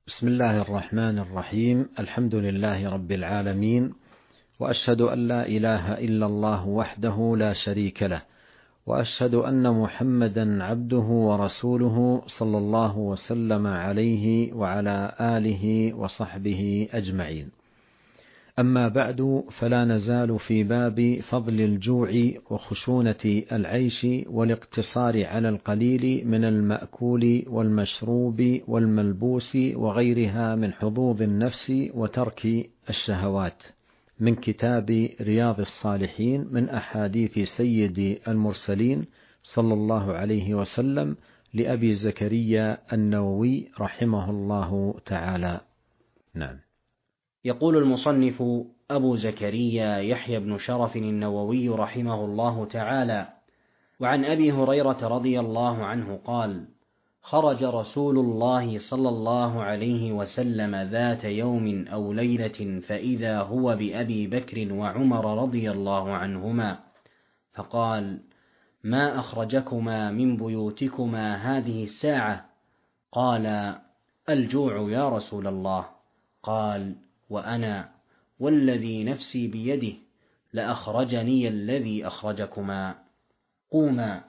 بسم الله الرحمن الرحيم. الحمد لله رب العالمين، وأشهد أن لا إله إلا الله وحده لا شريك له، وأشهد أن محمدا عبده ورسوله صلى الله وسلم عليه وعلى آله وصحبه أجمعين. أما بعد، فلا نزال في باب فضل الجوع وخشونة العيش والاقتصار على القليل من المأكول والمشروب والملبوس وغيرها من حظوظ النفس وترك الشهوات، من كتاب رياض الصالحين من أحاديث سيد المرسلين صلى الله عليه وسلم لأبي زكريا النووي رحمه الله تعالى. نعم. يقول المصنف أبو زكريا يحيى بن شرف النووي رحمه الله تعالى: وعن أبي هريرة رضي الله عنه قال: خرج رسول الله صلى الله عليه وسلم ذات يوم أو ليلة فإذا هو بأبي بكر وعمر رضي الله عنهما، فقال: ما أخرجكما من بيوتكما هذه الساعة؟ قال: الجوع يا رسول الله. قال: وأنا والذي نفسي بيده لأخرجني الذي أخرجكما. قوما.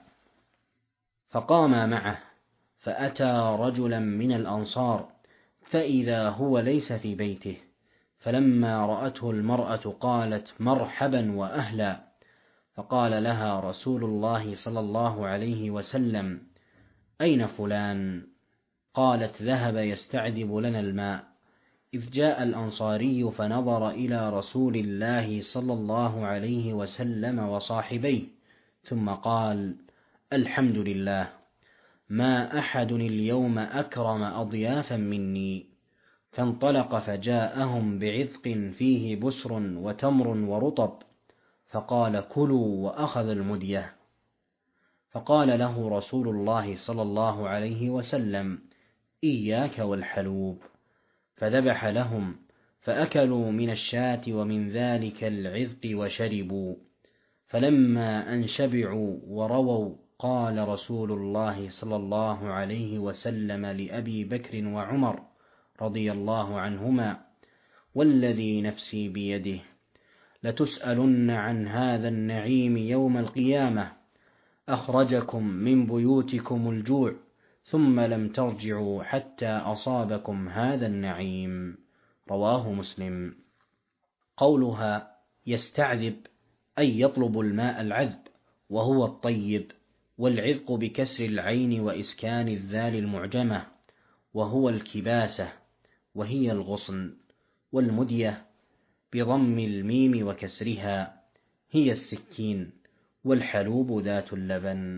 فقاما معه، فأتى رجلا من الأنصار فإذا هو ليس في بيته، فلما رأته المرأة قالت: مرحبا وأهلا. فقال لها رسول الله صلى الله عليه وسلم: أين فلان؟ قالت: ذهب يستعذب لنا الماء. إذ جاء الأنصاري فنظر إلى رسول الله صلى الله عليه وسلم وصاحبيه، ثم قال: الحمد لله، ما أحد اليوم أكرم أضيافا مني. فانطلق فجاءهم بعذق فيه بسر وتمر ورطب، فقال: كلوا، وأخذ المدية. فقال له رسول الله صلى الله عليه وسلم: إياك والحلوب. فذبح لهم، فأكلوا من الشاة ومن ذلك العذق وشربوا. فلما أن شبعوا ورووا، قال رسول الله صلى الله عليه وسلم لأبي بكر وعمر رضي الله عنهما: والذي نفسي بيده لتسألن عن هذا النعيم يوم القيامة، أخرجكم من بيوتكم الجوع ثم لم ترجعوا حتى أصابكم هذا النعيم. رواه مسلم. قولها يستعذب أي يطلب الماء العذب، وهو الطيب، والعذق بكسر العين وإسكان الذال المعجمة، وهو الكباسة وهي الغصن، والمدية بضم الميم وكسرها هي السكين، والحلوب ذات اللبن.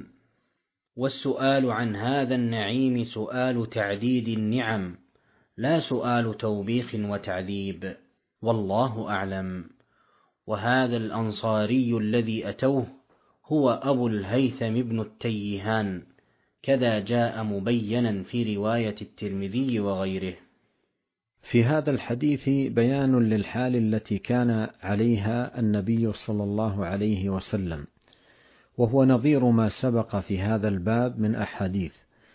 والسؤال عن هذا النعيم سؤال تعديد النعم، لا سؤال توبيخ وتعذيب، والله أعلم. وهذا الأنصاري الذي أتوه هو أبو الهيثم بن التيهان، كذا جاء مبينا في رواية الترمذي وغيره. في هذا الحديث بيان للحال التي كان عليها النبي صلى الله عليه وسلم، وهو نظير ما سبق في هذا الباب من أحاديث.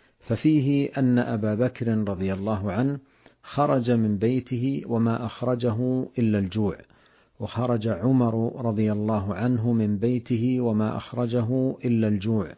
ففيه أن أبا بكر رضي الله عنه خرج من بيته وما أخرجه إلا الجوع، وخرج عمر رضي الله عنه من بيته وما أخرجه إلا الجوع،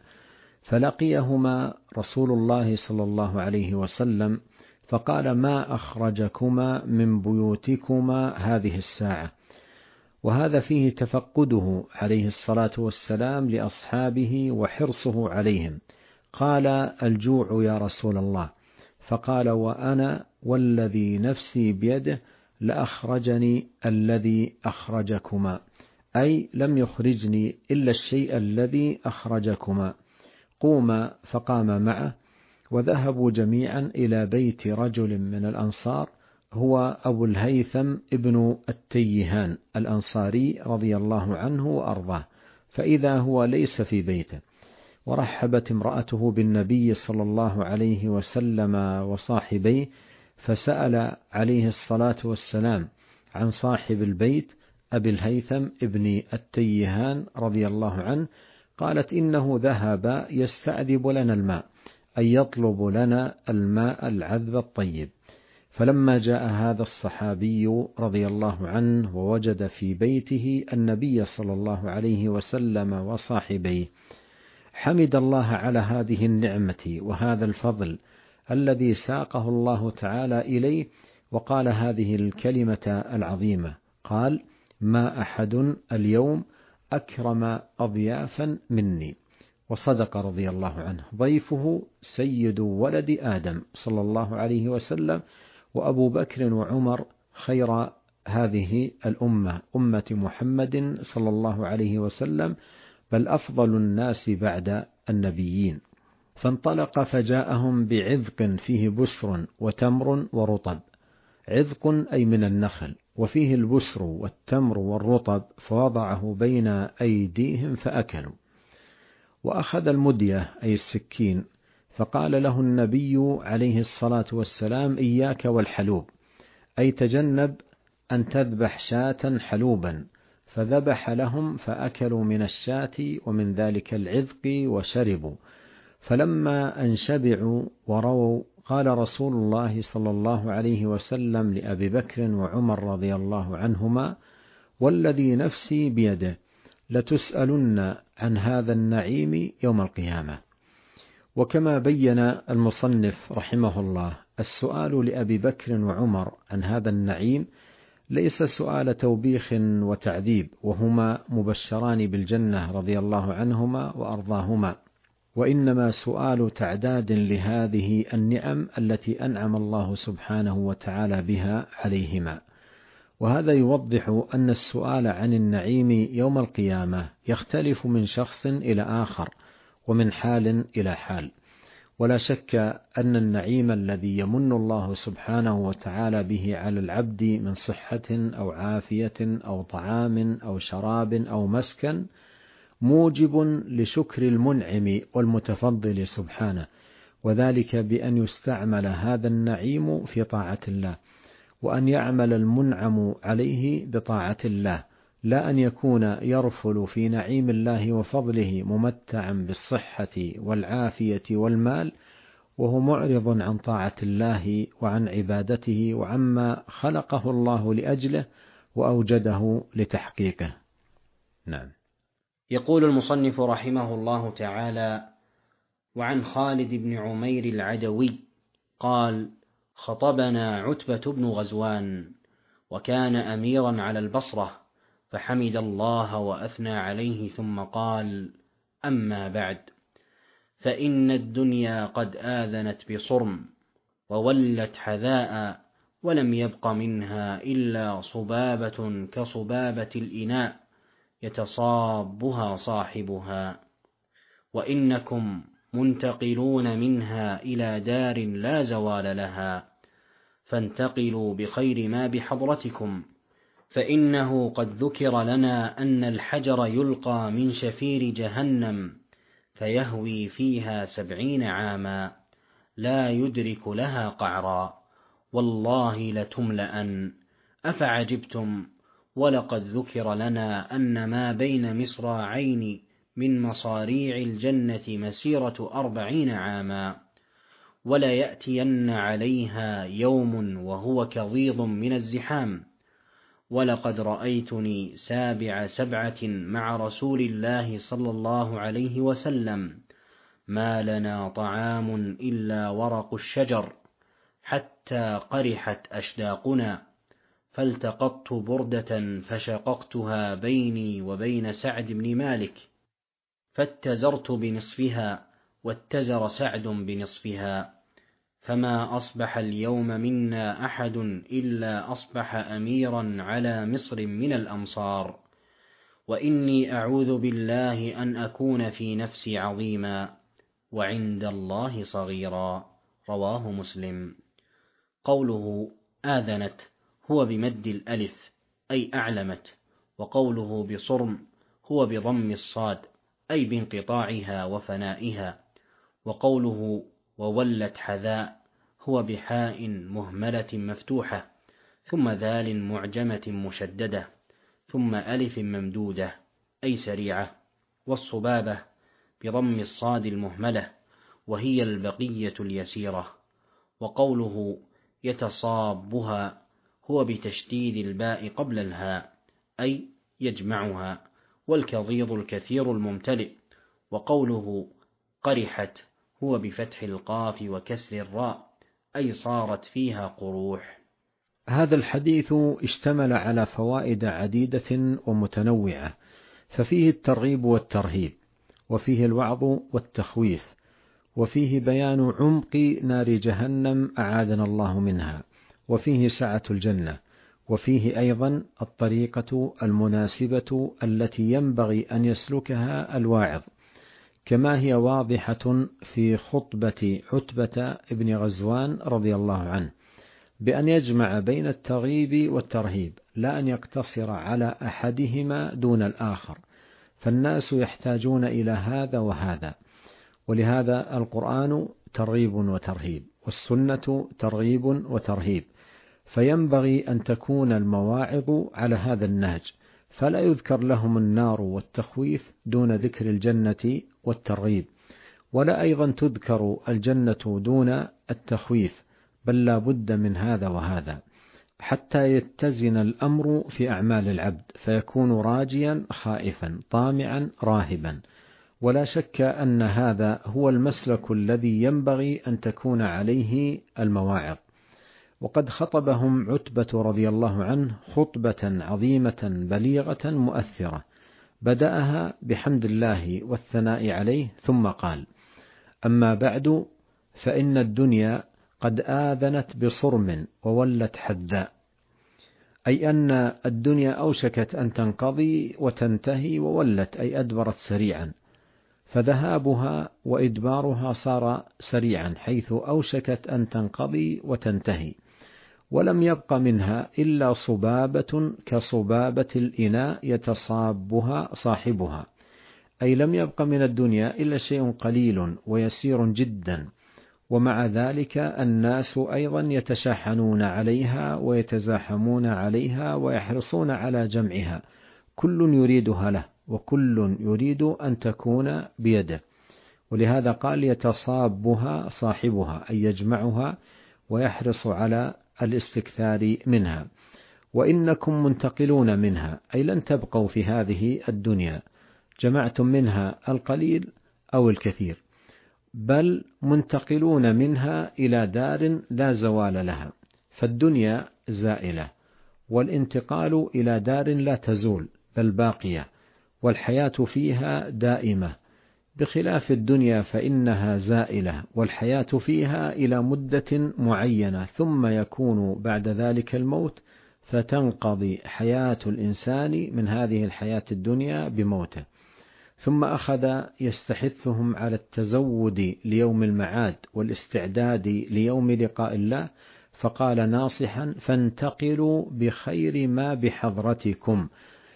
فلقيهما رسول الله صلى الله عليه وسلم فقال: ما أخرجكما من بيوتكما هذه الساعة؟ وهذا فيه تفقده عليه الصلاة والسلام لأصحابه وحرصه عليهم. قال: الجوع يا رسول الله. فقال: وأنا والذي نفسي بيده لأخرجني الذي أخرجكما، أي لم يخرجني إلا الشيء الذي أخرجكما. قوما. فقام معه، وذهبوا جميعا إلى بيت رجل من الأنصار هو أبو الهيثم ابن التيهان الأنصاري رضي الله عنه وأرضاه، فإذا هو ليس في بيته. ورحبت امرأته بالنبي صلى الله عليه وسلم وصاحبيه، فسأل عليه الصلاة والسلام عن صاحب البيت أبي الهيثم ابن التيهان رضي الله عنه. قالت: إنه ذهب يستعذب لنا الماء، أي يطلب لنا الماء العذب الطيب. فلما جاء هذا الصحابي رضي الله عنه ووجد في بيته النبي صلى الله عليه وسلم وصاحبيه، حمد الله على هذه النعمة وهذا الفضل الذي ساقه الله تعالى إليه، وقال هذه الكلمة العظيمة، قال: ما أحد اليوم أكرم أضيافا مني. وصدق رضي الله عنه، ضيفه سيد ولد آدم صلى الله عليه وسلم، وأبو بكر وعمر خير هذه الأمة، أمة محمد صلى الله عليه وسلم، بل أفضل الناس بعد النبيين. فانطلق فجاءهم بعذق فيه بسر وتمر ورطب. عذق أي من النخل، وفيه البسر والتمر والرطب، فوضعه بين أيديهم فأكلوا. وأخذ المدية أي السكين، فقال له النبي عليه الصلاة والسلام: إياك والحلوب، أي تجنب أن تذبح شاة حلوبا. فذبح لهم فأكلوا من الشاة ومن ذلك العذق وشربوا. فلما أن شبعوا ورووا، قال رسول الله صلى الله عليه وسلم لأبي بكر وعمر رضي الله عنهما: والذي نفسي بيده لتسألن عن هذا النعيم يوم القيامة. وكما بين المصنف رحمه الله، السؤال لأبي بكر وعمر عن هذا النعيم ليس سؤال توبيخ وتعذيب، وهما مبشران بالجنة رضي الله عنهما وأرضاهما، وإنما سؤال تعداد لهذه النعم التي أنعم الله سبحانه وتعالى بها عليهما. وهذا يوضح أن السؤال عن النعيم يوم القيامة يختلف من شخص إلى آخر ومن حال إلى حال. ولا شك أن النعيم الذي يمن الله سبحانه وتعالى به على العبد من صحة أو عافية أو طعام أو شراب أو مسكن موجب لشكر المنعم والمتفضل سبحانه، وذلك بأن يستعمل هذا النعيم في طاعة الله، وأن يعمل المنعم عليه بطاعة الله، لا أن يكون يرفل في نعيم الله وفضله ممتعا بالصحة والعافية والمال، وهو معرض عن طاعة الله وعن عبادته وعما خلقه الله لأجله وأوجده لتحقيقه. نعم. يقول المصنف رحمه الله تعالى: وعن خالد بن عمير العدوي قال: خطبنا عتبة بن غزوان، وكان أميرا على البصرة، فحمد الله وأثنى عليه، ثم قال: أما بعد، فإن الدنيا قد آذنت بصرم، وولت حذاء، ولم يبق منها إلا صبابة كصبابة الإناء يتصابها صاحبها، وإنكم منتقلون منها إلى دار لا زوال لها، فانتقلوا بخير ما بحضرتكم، فإنه قد ذكر لنا أن الحجر يلقى من شفير جهنم فيهوي فيها 70 عاما لا يدرك لها قعرا، والله لتملأن، أفعجبتم؟ ولقد ذكر لنا أن ما بين مصراعين من مصاريع الجنة مسيرة 40 عاما، ولا يأتين عليها يوم وهو كظيظ من الزحام. ولقد رأيتني 7 سبعة مع رسول الله صلى الله عليه وسلم، ما لنا طعام إلا ورق الشجر، حتى قرحت أشداقنا، فالتقطت بردة فشققتها بيني وبين سعد بن مالك، فاتزرت بنصفها واتزر سعد بنصفها، فما أصبح اليوم منا أحد إلا أصبح أميرا على مصر من الأمصار، وإني أعوذ بالله أن أكون في نفسي عظيما وعند الله صغيرا. رواه مسلم. قوله آذنت هو بمد الألف أي أعلمت، وقوله بصرم هو بضم الصاد أي بانقطاعها وفنائها، وقوله وولت حذاء هو بحاء مهملة مفتوحة ثم ذال معجمة مشددة ثم ألف ممدودة أي سريعة، والصبابة بضم الصاد المهملة وهي البقية اليسيرة. وقوله يتصابها، هو بتشديد الباء قبل الهاء، أي يجمعها، والكظيظ الكثير الممتلئ. وقوله قرحت هو بفتح القاف وكسر الراء، أي صارت فيها قروح. هذا الحديث اشتمل على فوائد عديدة ومتنوعة، ففيه الترغيب والترهيب، وفيه الوعظ والتخويف، وفيه بيان عمق نار جهنم أعاذنا الله منها، وفيه سعة الجنة، وفيه أيضا الطريقة المناسبة التي ينبغي أن يسلكها الواعظ، كما هي واضحة في خطبة عتبة بن غزوان رضي الله عنه، بأن يجمع بين الترغيب والترهيب، لا أن يقتصر على أحدهما دون الآخر، فالناس يحتاجون إلى هذا وهذا. ولهذا القرآن ترغيب وترهيب، والسنة ترغيب وترهيب، فينبغي أن تكون المواعظ على هذا النهج، فلا يذكر لهم النار والتخويف دون ذكر الجنة والترغيب، ولا أيضا تذكر الجنة دون التخويف، بل لا بد من هذا وهذا، حتى يتزن الأمر في أعمال العبد، فيكون راجيا خائفا طامعا راهبا. ولا شك أن هذا هو المسلك الذي ينبغي أن تكون عليه المواعظ. وقد خطبهم عتبة رضي الله عنه خطبة عظيمة بليغة مؤثرة، بدأها بحمد الله والثناء عليه، ثم قال: أما بعد، فإن الدنيا قد آذنت بصرم وولت حذاء، أي أن الدنيا أوشكت أن تنقضي وتنتهي، وولت أي أدبرت سريعا، فذهابها وإدبارها صار سريعا، حيث أوشكت أن تنقضي وتنتهي، ولم يبق منها إلا صبابة كصبابة الإناء يتصابها صاحبها، أي لم يبق من الدنيا إلا شيء قليل ويسير جدا، ومع ذلك الناس أيضا يتشاحنون عليها ويتزاحمون عليها ويحرصون على جمعها، كل يريدها له، وكل يريد أن تكون بيده. ولهذا قال: يتصابها صاحبها، أي يجمعها ويحرص على الاستكثار منها. وإنكم منتقلون منها، أي لن تبقوا في هذه الدنيا، جمعتم منها القليل أو الكثير، بل منتقلون منها إلى دار لا زوال لها، فالدنيا زائلة، والانتقال إلى دار لا تزول بل باقية، والحياة فيها دائمة، بخلاف الدنيا فإنها زائلة، والحياة فيها إلى مدة معينة، ثم يكون بعد ذلك الموت، فتنقضي حياة الإنسان من هذه الحياة الدنيا بموته. ثم أخذ يستحثهم على التزود ليوم المعاد والاستعداد ليوم لقاء الله، فقال ناصحا: فانتقلوا بخير ما بحضرتكم،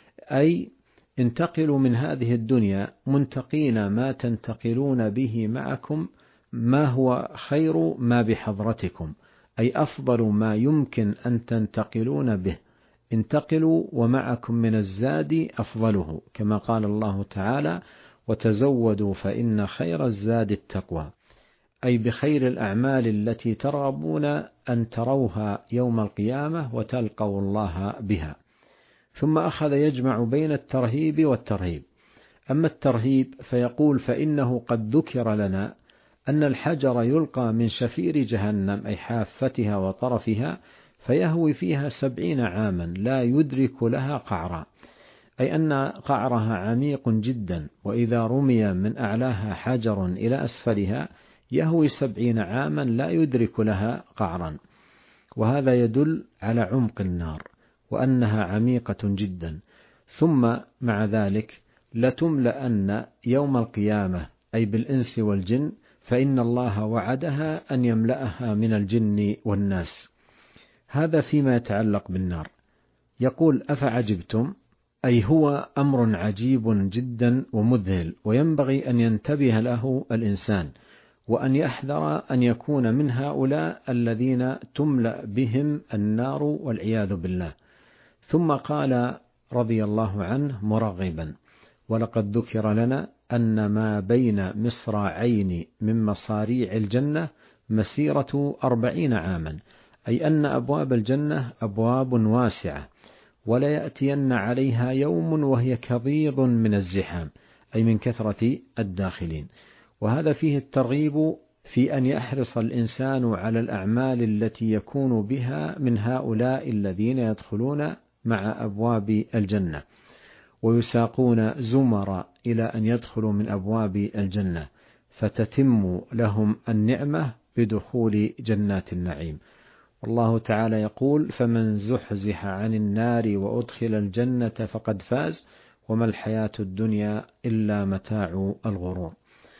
أي انتقلوا من هذه الدنيا منتقين ما تنتقلون به معكم، ما هو خير ما بحضرتكم، أي أفضل ما يمكن أن تنتقلون به، انتقلوا ومعكم من الزاد أفضله، كما قال الله تعالى: وتزودوا فإن خير الزاد التقوى، أي بخير الأعمال التي ترغبون أن تروها يوم القيامة وتلقوا الله بها. ثم أخذ يجمع بين الترهيب والترهيب. أما الترهيب فيقول: فإنه قد ذكر لنا أن الحجر يلقى من شفير جهنم، أي حافتها وطرفها، فيهوي فيها 70 عاما لا يدرك لها قعرا، أي أن قعرها عميق جدا، وإذا رمي من أعلاها حجر إلى أسفلها يهوي 70 عاما لا يدرك لها قعرا، وهذا يدل على عمق النار وأنها عميقة جدا. ثم مع ذلك لتملأن يوم القيامة، أي بالإنس والجن، فإن الله وعدها أن يملأها من الجن والناس. هذا فيما يتعلق بالنار. يقول: أفعجبتم، أي هو أمر عجيب جدا ومذهل، وينبغي أن ينتبه له الإنسان، وأن يحذر أن يكون من هؤلاء الذين تملأ بهم النار والعياذ بالله. ثم قال رضي الله عنه مرغبا: ولقد ذكر لنا أن ما بين مصراعين من مصاريع الجنة مسيرة 40 عاما، أي أن أبواب الجنة أبواب واسعة، ولا يأتين عليها يوم وهي كضيض من الزحام، أي من كثرة الداخلين. وهذا فيه الترغيب في أن يحرص الإنسان على الأعمال التي يكون بها من هؤلاء الذين يدخلون مع أبواب الجنة، ويساقون زمرا إلى أن يدخلوا من أبواب الجنة، فتتم لهم النعمة بدخول جنات النعيم. والله تعالى يقول: فمن زحزح عن النار وأدخل الجنة فقد فاز وما الحياة الدنيا إلا متاع الغرور.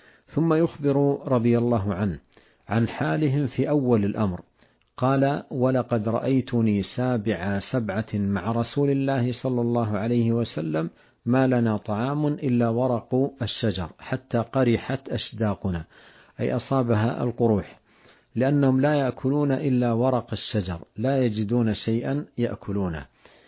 ثم يخبر رضي الله عنه عن حالهم في أول الأمر، قال: ولقد رأيتني سابع سبعة مع رسول الله صلى الله عليه وسلم ما لنا طعام إلا ورق الشجر حتى قرحت أشداقنا، أي أصابها القروح، لأنهم لا يأكلون إلا ورق الشجر، لا يجدون شيئا يأكلونه.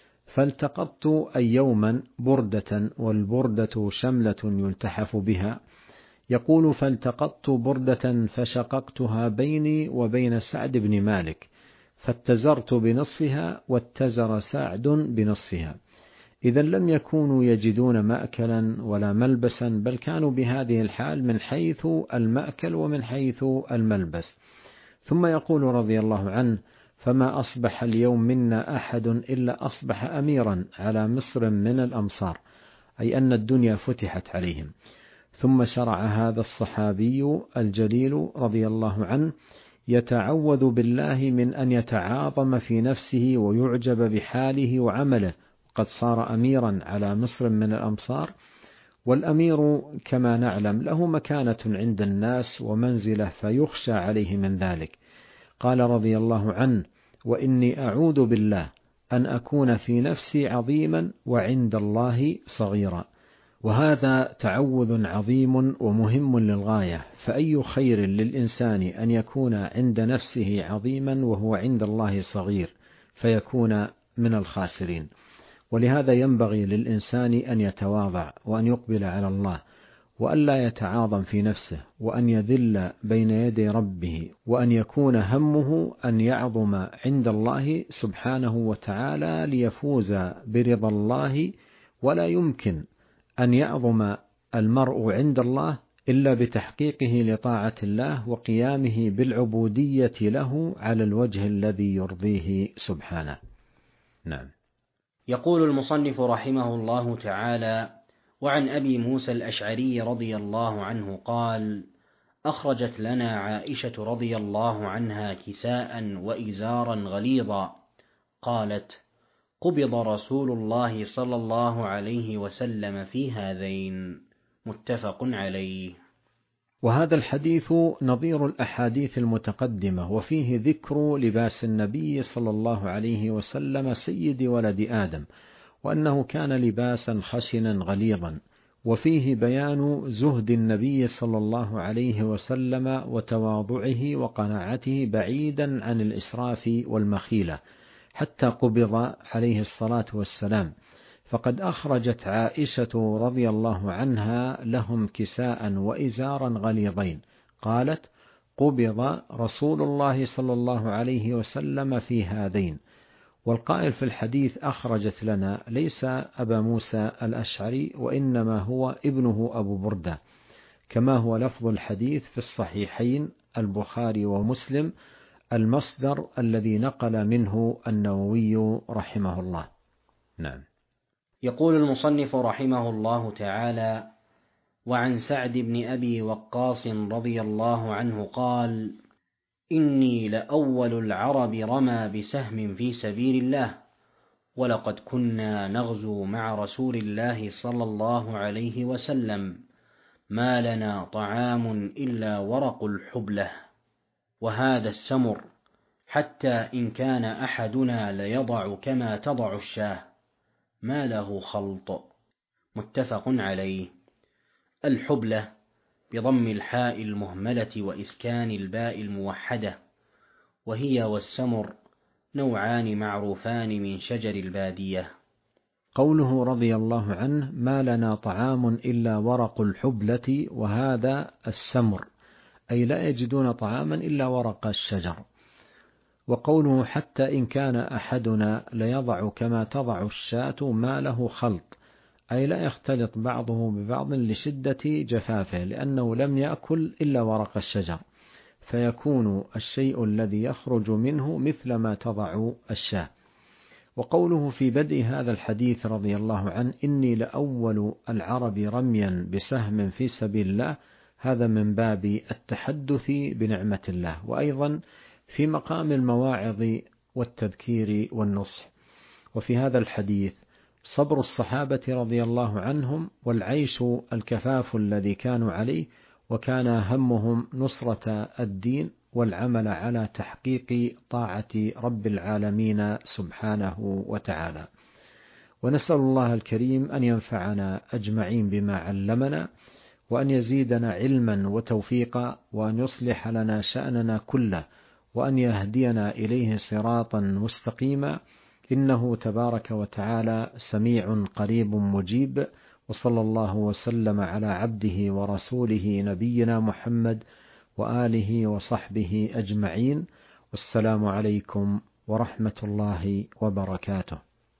فالتقطت أي يوما بردة، والبردة شملة يلتحف بها. يقول: فالتقطت بردة فشققتها بيني وبين سعد بن مالك، فاتزرت بنصفها واتزر سعد بنصفها. إذا لم يكونوا يجدون مأكلا ولا ملبسا، بل كانوا بهذه الحال من حيث المأكل ومن حيث الملبس. ثم يقول رضي الله عنه: فما أصبح اليوم منا أحد إلا أصبح أميرا على مصر من الأمصار، أي أن الدنيا فتحت عليهم. ثم شرع هذا الصحابي الجليل رضي الله عنه يتعوذ بالله من أن يتعاظم في نفسه ويعجب بحاله وعمله، قد صار أميرا على مصر من الأمصار. والأمير كما نعلم له مكانة عند الناس ومنزلة، فيخشى عليه من ذلك. قال رضي الله عنه: وإني أعوذ بالله أن أكون في نفسي عظيما وعند الله صغيرا. وهذا تعوذ عظيم ومهم للغاية، فأي خير للإنسان أن يكون عند نفسه عظيما وهو عند الله صغير، فيكون من الخاسرين. ولهذا ينبغي للإنسان أن يتواضع وأن يقبل على الله، وأن لا يتعاظم في نفسه، وأن يذل بين يدي ربه، وأن يكون همه أن يعظم عند الله سبحانه وتعالى ليفوز برضا الله. ولا يمكن أن يعظم المرء عند الله إلا بتحقيقه لطاعة الله وقيامه بالعبودية له على الوجه الذي يرضيه سبحانه. نعم. يقول المصنف رحمه الله تعالى: وعن أبي موسى الأشعري رضي الله عنه قال: أخرجت لنا عائشة رضي الله عنها كساء وإزارا غليظا، قالت: قبض رسول الله صلى الله عليه وسلم في هذين. متفق عليه. وهذا الحديث نظير الأحاديث المتقدمة، وفيه ذكر لباس النبي صلى الله عليه وسلم سيد ولد آدم، وأنه كان لباسا خشنا غليظا، وفيه بيان زهد النبي صلى الله عليه وسلم وتواضعه وقناعته بعيدا عن الإسراف والمخيلة، حتى قبض عليه الصلاة والسلام. فقد أخرجت عائشة رضي الله عنها لهم كساء وإزارا غليظين، قالت: قبض رسول الله صلى الله عليه وسلم في هذين. والقائل في الحديث أخرجت لنا ليس أبا موسى الأشعري، وإنما هو ابنه أبو بردة، كما هو لفظ الحديث في الصحيحين البخاري ومسلم، المصدر الذي نقل منه النووي رحمه الله. نعم. يقول المصنف رحمه الله تعالى: وعن سعد بن أبي وقاص رضي الله عنه قال: إني لأول العرب رمى بسهم في سبيل الله، ولقد كنا نغزو مع رسول الله صلى الله عليه وسلم، ما لنا طعام إلا ورق الحبلة وهذا السمر، حتى إن كان أحدنا ليضع كما تضع الشاه، ما له خلط. متفق عليه. الحبلة بضم الحاء المهملة وإسكان الباء الموحدة، وهي والسمر نوعان معروفان من شجر البادية. قوله رضي الله عنه: ما لنا طعام إلا ورق الحبلة وهذا السمر، أي لا يجدون طعاما إلا ورق الشجر. وقوله حتى إن كان أحدنا ليضع كما تضع الشاة ما له خلط، أي لا يختلط بعضه ببعض لشدة جفافه، لأنه لم يأكل إلا ورق الشجر، فيكون الشيء الذي يخرج منه مثل ما تضع الشاة. وقوله في بدء هذا الحديث رضي الله عنه إني لأول العرب رميا بسهم في سبيل الله، هذا من باب التحدث بنعمة الله، وأيضا في مقام المواعظ والتذكير والنصح. وفي هذا الحديث صبر الصحابة رضي الله عنهم والعيش الكفاف الذي كانوا عليه، وكان همهم نصرة الدين والعمل على تحقيق طاعة رب العالمين سبحانه وتعالى. ونسأل الله الكريم أن ينفعنا أجمعين بما علمنا، وأن يزيدنا علما وتوفيقا، وأن يصلح لنا شأننا كله، وأن يهدينا إليه صراطا مستقيما، إنه تبارك وتعالى سميع قريب مجيب. وصلى الله وسلم على عبده ورسوله نبينا محمد وآله وصحبه أجمعين، والسلام عليكم ورحمة الله وبركاته.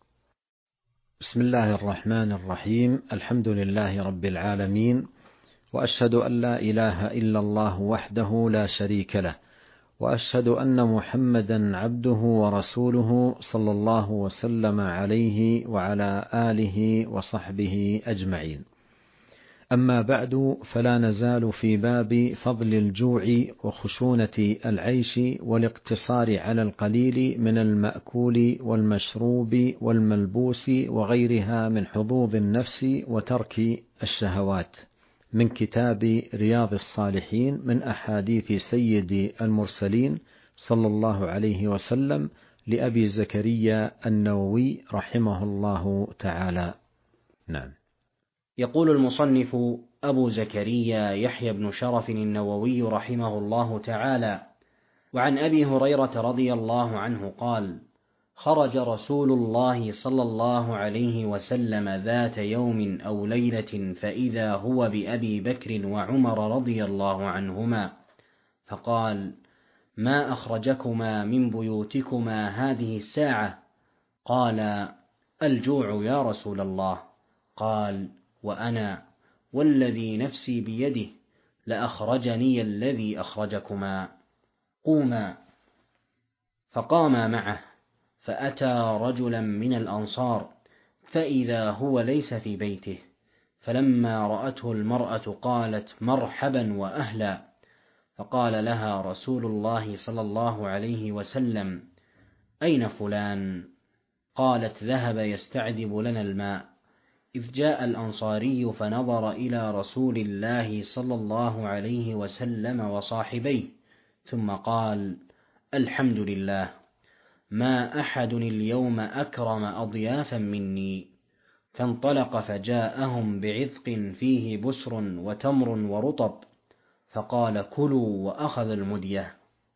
بسم الله الرحمن الرحيم، الحمد لله رب العالمين، وأشهد أن لا إله إلا الله وحده لا شريك له، وأشهد أن محمدا عبده ورسوله صلى الله وسلم عليه وعلى آله وصحبه أجمعين. أما بعد، فلا نزال في باب فضل الجوع وخشونة العيش والاقتصار على القليل من المأكول والمشروب والملبوس وغيرها من حظوظ النفس وترك الشهوات، من كتاب رياض الصالحين من أحاديث سيد المرسلين صلى الله عليه وسلم لأبي زكريا النووي رحمه الله تعالى. نعم. يقول المصنف أبو زكريا يحيى بن شرف النووي رحمه الله تعالى: وعن أبي هريرة رضي الله عنه قال: خرج رسول الله صلى الله عليه وسلم ذات يوم أو ليلة فإذا هو بأبي بكر وعمر رضي الله عنهما، فقال: ما أخرجكما من بيوتكما هذه الساعة؟ قال: الجوع يا رسول الله. قال: وأنا والذي نفسي بيده لأخرجني الذي أخرجكما. قوما. فقاما معه، فأتى رجلا من الأنصار فإذا هو ليس في بيته، فلما رأته المرأة قالت: مرحبا وأهلا. فقال لها رسول الله صلى الله عليه وسلم: أين فلان؟ قالت: ذهب يستعذب لنا الماء. إذ جاء الأنصاري فنظر إلى رسول الله صلى الله عليه وسلم وصاحبيه، ثم قال: الحمد لله، ما أحد اليوم أكرم أضيافا مني. فانطلق فجاءهم بعذق فيه بسر وتمر ورطب، فقال: كلوا، وأخذ المدية.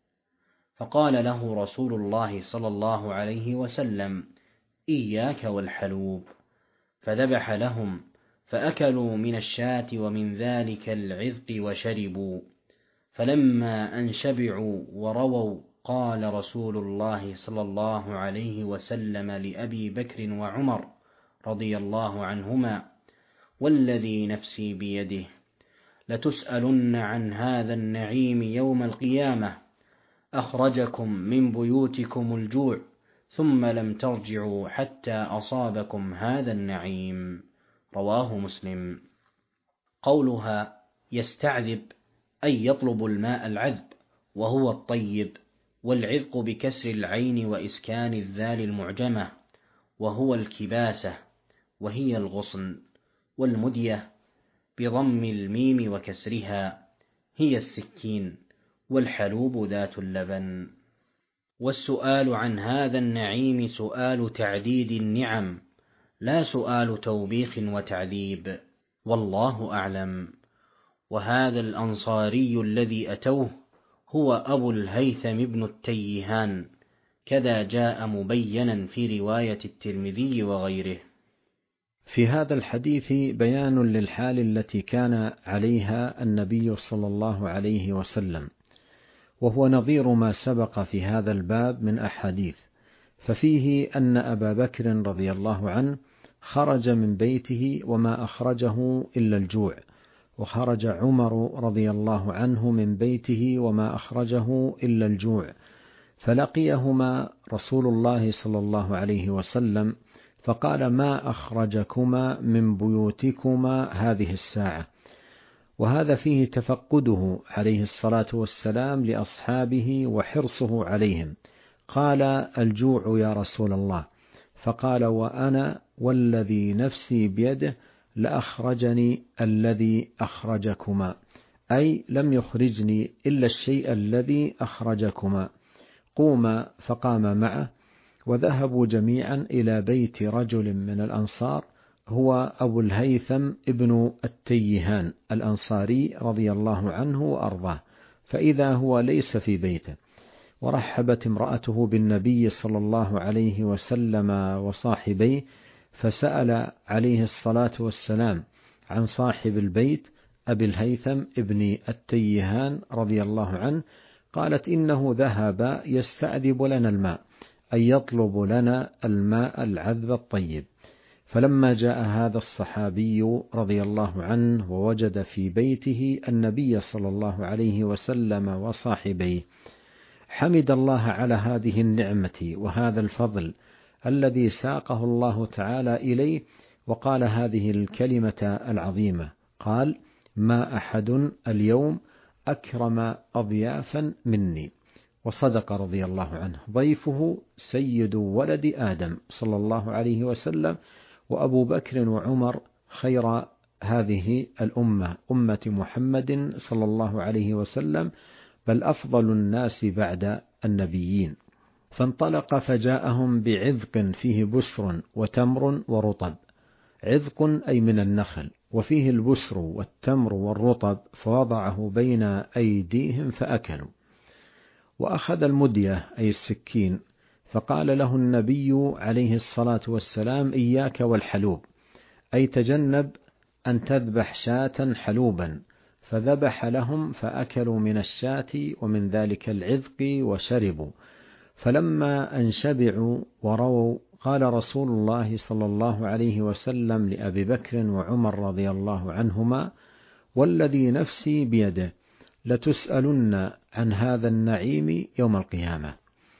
فقال له رسول الله صلى الله عليه وسلم: إياك والحلوب. فذبح لهم، فأكلوا من الشاة ومن ذلك العذق وشربوا. فلما أن شبعوا ورووا قال رسول الله صلى الله عليه وسلم لأبي بكر وعمر رضي الله عنهما: والذي نفسي بيده لتسألن عن هذا النعيم يوم القيامة، أخرجكم من بيوتكم الجوع ثم لم ترجعوا حتى أصابكم هذا النعيم. رواه مسلم. قولها يستعذب أي يطلب الماء العذب، وهو الطيب، والعذق بكسر العين وإسكان الذال المعجمة، وهو الكباسة وهي الغصن، والمدية بضم الميم وكسرها هي السكين، والحلوب ذات اللبن. والسؤال عن هذا النعيم سؤال تعديد النعم، لا سؤال توبيخ وتعذيب، والله أعلم. وهذا الأنصاري الذي أتوه هو أبو الهيثم بن التيهان، كذا جاء مبينا في رواية الترمذي وغيره. في هذا الحديث بيان للحال التي كان عليها النبي صلى الله عليه وسلم، وهو نظير ما سبق في هذا الباب من أحاديث. ففيه أن أبا بكر رضي الله عنه خرج من بيته وما أخرجه إلا الجوع، وخرج عمر رضي الله عنه من بيته وما أخرجه إلا الجوع، فلقيهما رسول الله صلى الله عليه وسلم فقال: ما أخرجكما من بيوتكما هذه الساعة؟ وهذا فيه تفقده عليه الصلاة والسلام لأصحابه وحرصه عليهم. قال: الجوع يا رسول الله. فقال: وأنا والذي نفسي بيده لأخرجني الذي أخرجكما، أي لم يخرجني إلا الشيء الذي أخرجكما. قوما. فقام معه، وذهبوا جميعا إلى بيت رجل من الأنصار هو أبو الهيثم ابن التيهان الأنصاري رضي الله عنه وأرضاه، فإذا هو ليس في بيته. ورحبت امرأته بالنبي صلى الله عليه وسلم وصاحبيه، فسأل عليه الصلاة والسلام عن صاحب البيت أبي الهيثم ابن التيهان رضي الله عنه. قالت: إنه ذهب يستعذب لنا الماء، أي يطلب لنا الماء العذب الطيب. فلما جاء هذا الصحابي رضي الله عنه ووجد في بيته النبي صلى الله عليه وسلم وصاحبيه، حمد الله على هذه النعمة وهذا الفضل الذي ساقه الله تعالى إليه، وقال هذه الكلمة العظيمة، قال: ما أحد اليوم أكرم أضيافا مني. وصدق رضي الله عنه، ضيفه سيد ولد آدم صلى الله عليه وسلم، وأبو بكر وعمر خير هذه الأمة، أمة محمد صلى الله عليه وسلم، بل أفضل الناس بعد النبيين. فانطلق فجاءهم بعذق فيه بسر وتمر ورطب. عذق أي من النخل، وفيه البسر والتمر والرطب، فوضعه بين أيديهم فأكلوا. وأخذ المدية أي السكين، فقال له النبي عليه الصلاة والسلام: إياك والحلوب، أي تجنب أن تذبح شاة حلوبا. فذبح لهم فأكلوا من الشاة ومن ذلك العذق وشربوا. فلما أن شبعوا ورووا، قال رسول الله صلى الله عليه وسلم لأبي بكر وعمر رضي الله عنهما: والذي نفسي بيده لتسألن عن هذا النعيم يوم القيامة.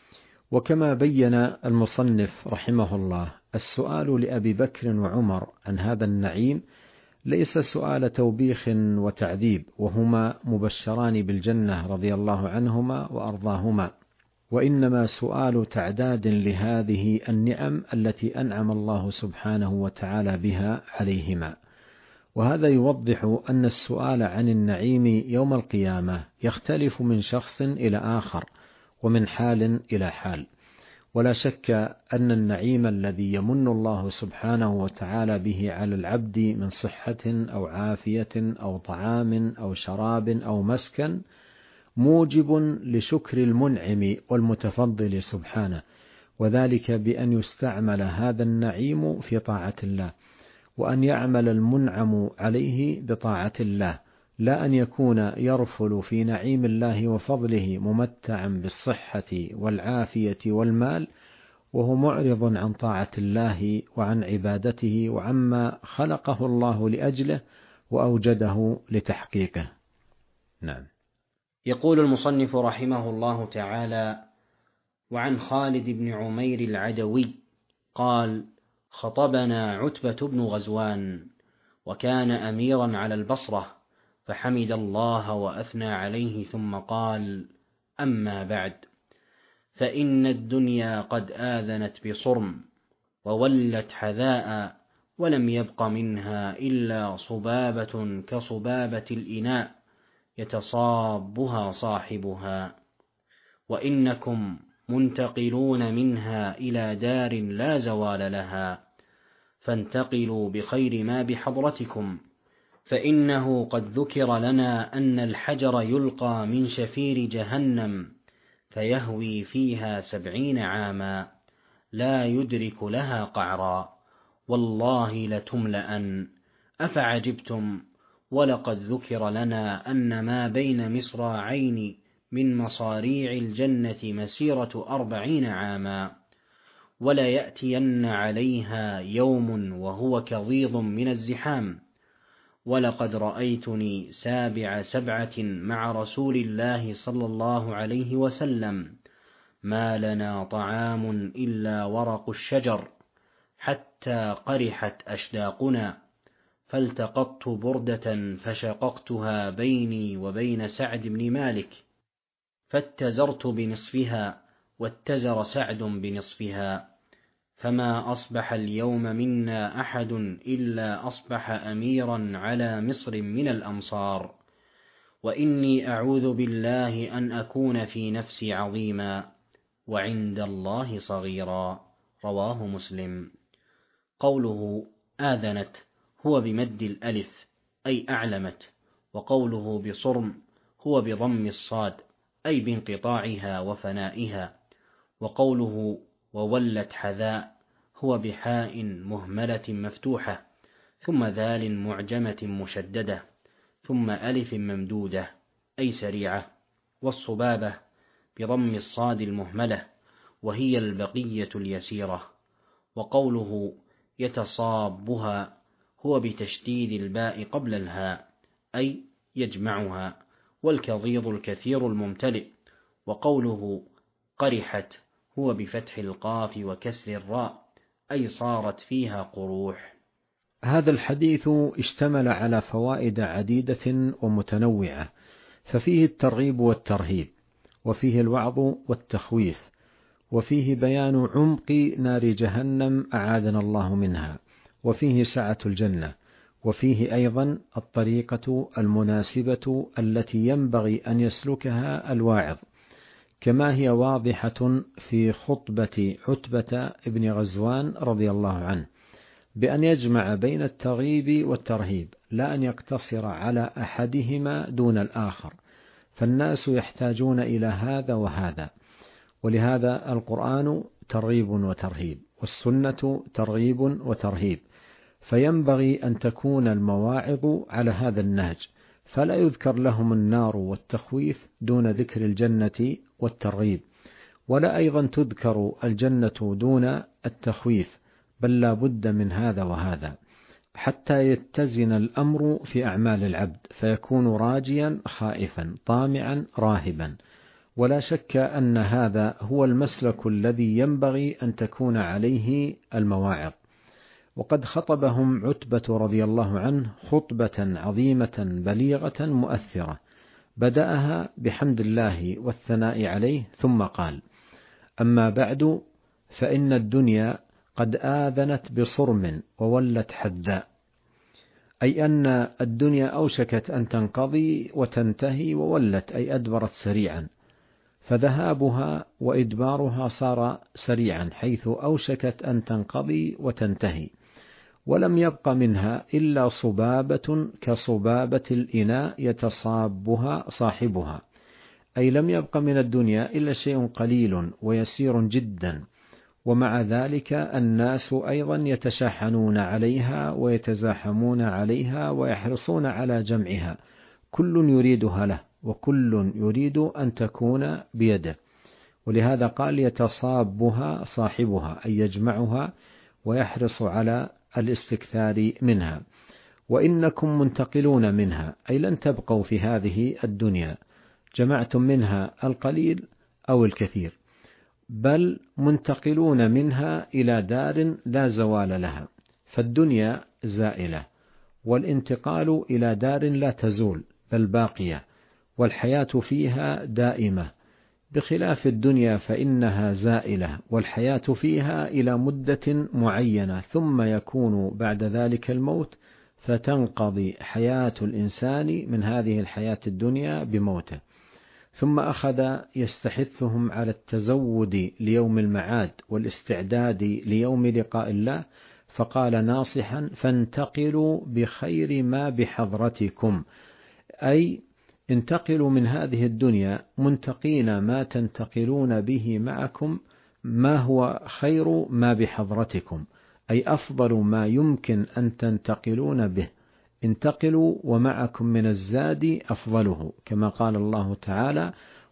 وكما بين المصنف رحمه الله، السؤال لأبي بكر وعمر عن هذا النعيم ليس سؤال توبيخ وتعذيب، وهما مبشران بالجنة رضي الله عنهما وأرضاهما، وإنما سؤال تعداد لهذه النعم التي أنعم الله سبحانه وتعالى بها عليهما. وهذا يوضح أن السؤال عن النعيم يوم القيامة يختلف من شخص إلى آخر ومن حال إلى حال. ولا شك أن النعيم الذي يمن الله سبحانه وتعالى به على العبد من صحة أو عافية أو طعام أو شراب أو مسكن موجب لشكر المنعم والمتفضل سبحانه، وذلك بأن يستعمل هذا النعيم في طاعة الله، وأن يعمل المنعم عليه بطاعة الله، لا أن يكون يرفل في نعيم الله وفضله ممتعا بالصحة والعافية والمال، وهو معرض عن طاعة الله وعن عبادته وعما خلقه الله لأجله وأوجده لتحقيقه. نعم. يقول المصنف رحمه الله تعالى: وعن خالد بن عمير العدوي قال: خطبنا عتبة بن غزوان، وكان أميرا على البصرة، فحمد الله وأثنى عليه ثم قال: أما بعد، فإن الدنيا قد آذنت بصرم وولت حذاء، ولم يبق منها إلا صبابة كصبابة الإناء يتصابها صاحبها، وإنكم منتقلون منها إلى دار لا زوال لها، فانتقلوا بخير ما بحضرتكم، فإنه قد ذكر لنا أن الحجر يلقى من شفير جهنم فيهوي فيها 70 عاما لا يدرك لها قعرا، والله لتملأن. أفعجبتم؟ ولقد ذكر لنا أن ما بين مصراعين من مصاريع الجنة مسيرة 40 عاما، ولا يأتين عليها يوم وهو كظيظ من الزحام. ولقد رأيتني 7 مع رسول الله صلى الله عليه وسلم، ما لنا طعام إلا ورق الشجر، حتى قرحت أشداقنا، فالتقطت بردة فشققتها بيني وبين سعد بن مالك، فاتزرت بنصفها واتزر سعد بنصفها، فما أصبح اليوم منا أحد إلا أصبح أميرا على مصر من الأمصار، وإني أعوذ بالله أن أكون في نفسي عظيما وعند الله صغيرا. رواه مسلم. قوله آذنت هو بمد الألف أي أعلمت، وقوله بصرم هو بضم الصاد أي بانقطاعها وفنائها، وقوله وولت حذاء هو بحاء مهملة مفتوحة ثم ذال معجمة مشددة ثم ألف ممدودة أي سريعة، والصبابة بضم الصاد المهملة وهي البقية اليسيرة. وقوله يتصابها هو بتشديد الباء قبل الهاء أي يجمعها، والكظيظ الكثير الممتلئ. وقوله قرحت هو بفتح القاف وكسر الراء أي صارت فيها قروح. هذا الحديث اشتمل على فوائد عديدة ومتنوعة، ففيه الترغيب والترهيب، وفيه الوعظ والتخويف، وفيه بيان عمق نار جهنم أعاذنا الله منها، وفيه سعة الجنة، وفيه أيضا الطريقة المناسبة التي ينبغي أن يسلكها الواعظ، كما هي واضحة في خطبة عتبة بن غزوان رضي الله عنه، بأن يجمع بين الترغيب والترهيب، لا أن يقتصر على أحدهما دون الآخر، فالناس يحتاجون إلى هذا وهذا. ولهذا القرآن ترغيب وترهيب، والسنة ترغيب وترهيب، فينبغي أن تكون المواعظ على هذا النهج، فلا يذكر لهم النار والتخويف دون ذكر الجنة والترغيب، ولا أيضا تذكر الجنة دون التخويف، بل لا بد من هذا وهذا، حتى يتزن الأمر في أعمال العبد، فيكون راجيا خائفا طامعا راهبا. ولا شك أن هذا هو المسلك الذي ينبغي أن تكون عليه المواعظ. وقد خطبهم عتبة رضي الله عنه خطبة عظيمة بليغة مؤثرة، بدأها بحمد الله والثناء عليه، ثم قال: أما بعد، فإن الدنيا قد آذنت بصرم وولت حذاء، أي أن الدنيا أوشكت أن تنقضي وتنتهي، وولت أي أدبرت سريعا، فذهابها وإدبارها صار سريعا، حيث أوشكت أن تنقضي وتنتهي، ولم يبق منها إلا صبابة كصبابة الإناء يتصابها صاحبها، أي لم يبق من الدنيا إلا شيء قليل ويسير جدا، ومع ذلك الناس أيضا يتشاحنون عليها ويتزاحمون عليها ويحرصون على جمعها، كل يريدها له، وكل يريد أن تكون بيده. ولهذا قال يتصابها صاحبها، أي يجمعها ويحرص على الاستكثار منها. وإنكم منتقلون منها، أي لن تبقوا في هذه الدنيا، جمعتم منها القليل أو الكثير، بل منتقلون منها إلى دار لا زوال لها، فالدنيا زائلة، والانتقال إلى دار لا تزول بل باقية، والحياة فيها دائمة، بخلاف الدنيا فإنها زائلة، والحياة فيها إلى مدة معينة، ثم يكون بعد ذلك الموت، فتنقضي حياة الإنسان من هذه الحياة الدنيا بموته. ثم أخذ يستحثهم على التزود ليوم المعاد والاستعداد ليوم لقاء الله، فقال ناصحا: فانتقلوا بخير ما بحضرتكم، أي انتقلوا من هذه الدنيا منتقين ما تنتقلون به معكم، ما هو خير ما بحضرتكم، أي أفضل ما يمكن أن تنتقلون به، انتقلوا ومعكم من الزاد أفضله، كما قال الله تعالى: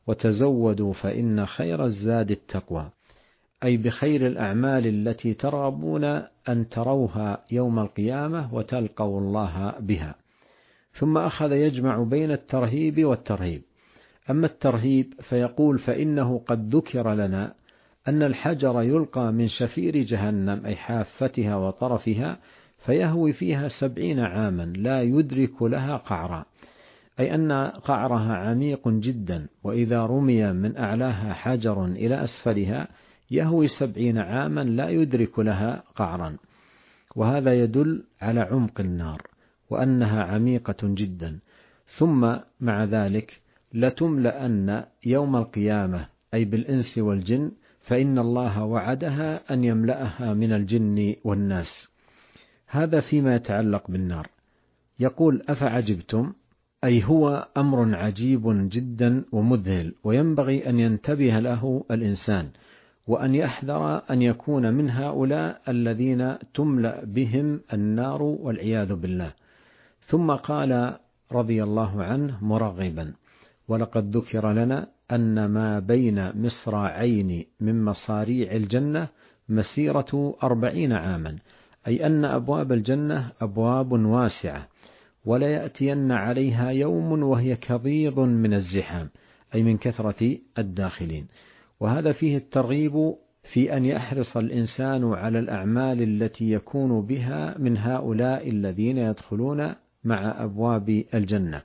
وتزودوا فإن خير الزاد التقوى، أي بخير الأعمال التي ترغبون أن تروها يوم القيامة وتلقوا الله بها. ثم أخذ يجمع بين الترهيب والترهيب. أما الترهيب فيقول فإنه قد ذكر لنا أن الحجر يلقى من شفير جهنم أي حافتها وطرفها فيهوي فيها 70 عاما لا يدرك لها قعرا، أي أن قعرها عميق جدا، وإذا رمي من أعلاها حجر إلى أسفلها يهوي 70 عاما لا يدرك لها قعرا. وهذا يدل على عمق النار وأنها عميقة جدا. ثم مع ذلك لتملأن يوم القيامة أي بالإنس والجن، فإن الله وعدها أن يملأها من الجن والناس. هذا فيما يتعلق بالنار. يقول أفعجبتم، أي هو أمر عجيب جدا ومذهل، وينبغي أن ينتبه له الإنسان وأن يحذر أن يكون من هؤلاء الذين تملأ بهم النار والعياذ بالله. ثم قال رضي الله عنه مرغبا: ولقد ذكر لنا أن ما بين مصراعين من مصاريع الجنة مسيرة 40 عاما، أي أن أبواب الجنة أبواب واسعة، ولا يأتين عليها يوم وهي كضيض من الزحام، أي من كثرة الداخلين. وهذا فيه الترغيب في أن يحرص الإنسان على الأعمال التي يكون بها من هؤلاء الذين يدخلون مع أبواب الجنة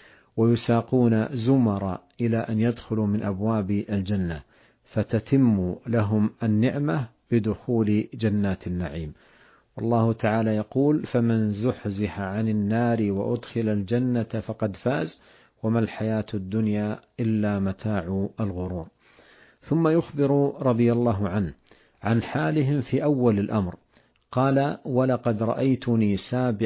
ويساقون زمرا إلى أن يدخلوا من أبواب الجنة فتتم لهم النعمة بدخول جنات النعيم. والله تعالى يقول: فمن زحزح عن النار وأدخل الجنة فقد فاز وما الحياة الدنيا إلا متاع الغرور. ثم يخبر رضي الله عنه عن حالهم في أول الأمر. قال: ولقد رأيتني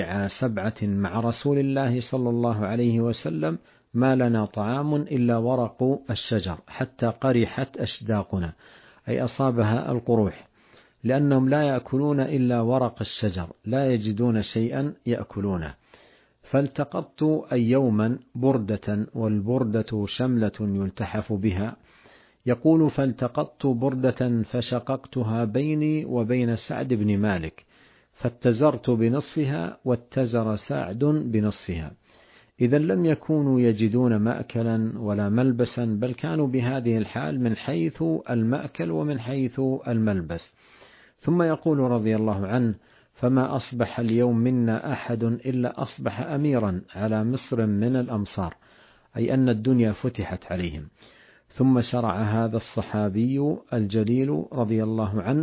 7 مع رسول الله صلى الله عليه وسلم ما لنا طعام إلا ورق الشجر حتى قرحت أشداقنا، أي أصابها القروح، لأنهم لا يأكلون إلا ورق الشجر، لا يجدون شيئا يأكلونه. فالتقطت أي يوما بردة، والبردة شملة يلتحف بها. يقول: فالتقطت بردة فشققتها بيني وبين سعد بن مالك، فاتزرت بنصفها واتزر سعد بنصفها. إذا لم يكونوا يجدون مأكلا ولا ملبسا، بل كانوا بهذه الحال من حيث المأكل ومن حيث الملبس. ثم يقول رضي الله عنه: فما أصبح اليوم منا أحد إلا أصبح أميرا على مصر من الأمصار، أي أن الدنيا فتحت عليهم. ثم شرع هذا الصحابي الجليل رضي الله عنه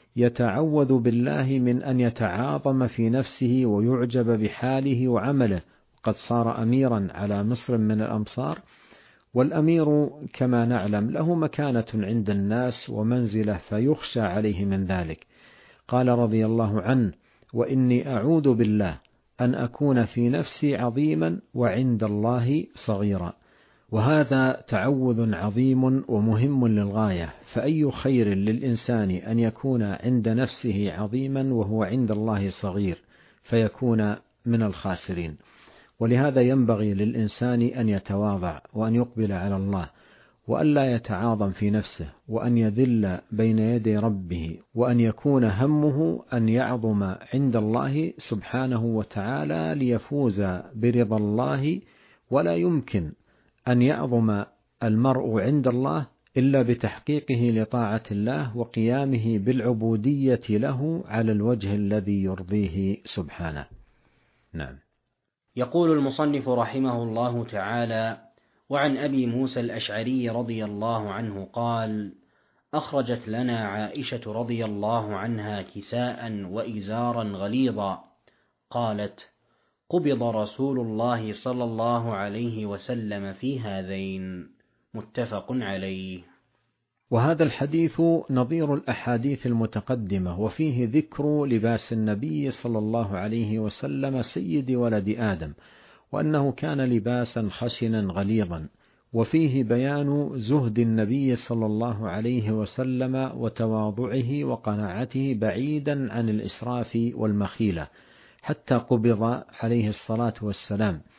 يتعوذ بالله من أن يتعاظم في نفسه ويعجب بحاله وعمله، قد صار أميرا على مصر من الأمصار. والأمير كما نعلم له مكانة عند الناس ومنزلة فيخشى عليه من ذلك. قال رضي الله عنه: وإني أعوذ بالله أن أكون في نفسي عظيما وعند الله صغيرا. وهذا تعوذ عظيم ومهم للغاية، فأي خير للإنسان أن يكون عند نفسه عظيما وهو عند الله صغير فيكون من الخاسرين. ولهذا ينبغي للإنسان أن يتواضع وأن يقبل على الله، وأن لا يتعاظم في نفسه، وأن يذل بين يدي ربه، وأن يكون همه أن يعظم عند الله سبحانه وتعالى ليفوز برضا الله. ولا يمكن أن يعظم المرء عند الله إلا بتحقيقه لطاعة الله وقيامه بالعبودية له على الوجه الذي يرضيه سبحانه. نعم. يقول المصنف رحمه الله تعالى: وعن أبي موسى الأشعري رضي الله عنه قال: أخرجت لنا عائشة رضي الله عنها كساء وإزارا غليظا، قالت: قبض رسول الله صلى الله عليه وسلم في هذين. متفق عليه. وهذا الحديث نظير الأحاديث المتقدمة، وفيه ذكر لباس النبي صلى الله عليه وسلم سيد ولد آدم، وأنه كان لباسا خشنا غليظا، وفيه بيان زهد النبي صلى الله عليه وسلم وتواضعه وقناعته بعيدا عن الإسراف والمخيلة، حتى قبض عليه الصلاة والسلام.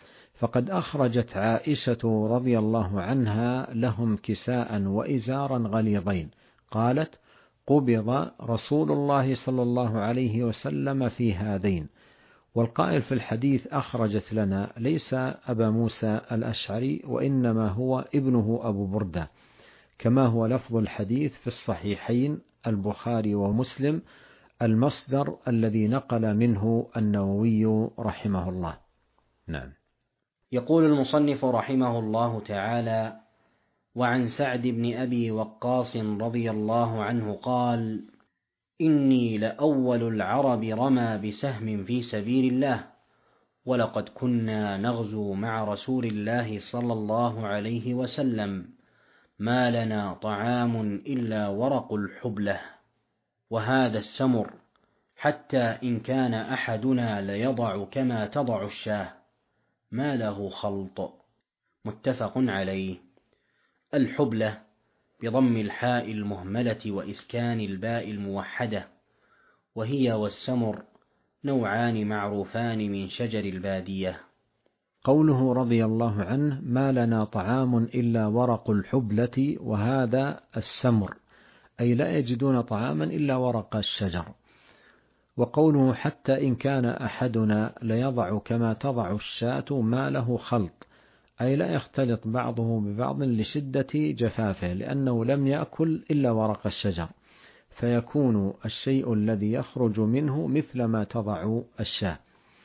فقد أخرجت عائشة رضي الله عنها لهم كساء وإزارا غليظين، قالت: قبض رسول الله صلى الله عليه وسلم في هذين. والقائل في الحديث أخرجت لنا ليس أبا موسى الأشعري، وإنما هو ابنه أبو بردة، كما هو لفظ الحديث في الصحيحين البخاري ومسلم، المصدر الذي نقل منه النووي رحمه الله. نعم. يقول المصنف رحمه الله تعالى: وعن سعد بن أبي وقاص رضي الله عنه قال: إني لأول العرب رمى بسهم في سبيل الله، ولقد كنا نغزو مع رسول الله صلى الله عليه وسلم، ما لنا طعام إلا ورق الحبلة وهذا السمر، حتى إن كان أحدنا ليضع كما تضع الشاة، ما له خلط. متفق عليه. الحبلة بضم الحاء المهملة وإسكان الباء الموحدة، وهي والسمر نوعان معروفان من شجر البادية. قوله رضي الله عنه: ما لنا طعام إلا ورق الحبلة وهذا السمر، أي لا يجدون طعاما إلا ورق الشجر. وقوله: حتى إن كان أحدنا ليضع كما تضع الشاة ما له خلط، أي لا يختلط بعضه ببعض لشدة جفافه، لأنه لم يأكل إلا ورق الشجر، فيكون الشيء الذي يخرج منه مثل ما تضع الشاة.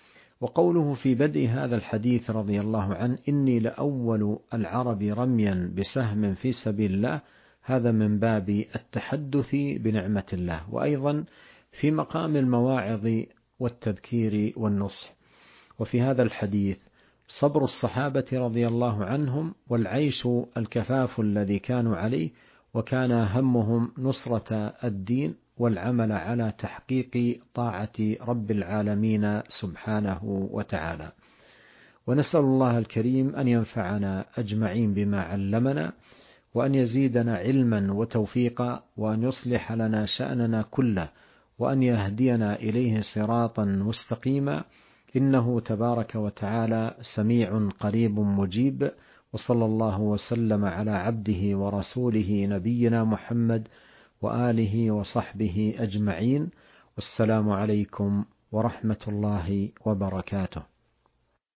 وقوله في بدء هذا الحديث رضي الله عنه: إني لأول العرب رميا بسهم في سبيل الله، هذا من باب التحدث بنعمة الله، وأيضا في مقام المواعظ والتذكير والنصح. وفي هذا الحديث صبر الصحابة رضي الله عنهم، والعيش الكفاف الذي كانوا عليه، وكان همهم نصرة الدين والعمل على تحقيق طاعة رب العالمين سبحانه وتعالى. ونسأل الله الكريم أن ينفعنا أجمعين بما علمنا، وأن يزيدنا علما وتوفيقا، وأن يصلح لنا شأننا كله، وأن يهدينا إليه صراطا مستقيما، إنه تبارك وتعالى سميع قريب مجيب. وصلى الله وسلم على عبده ورسوله نبينا محمد وآله وصحبه أجمعين، والسلام عليكم ورحمة الله وبركاته.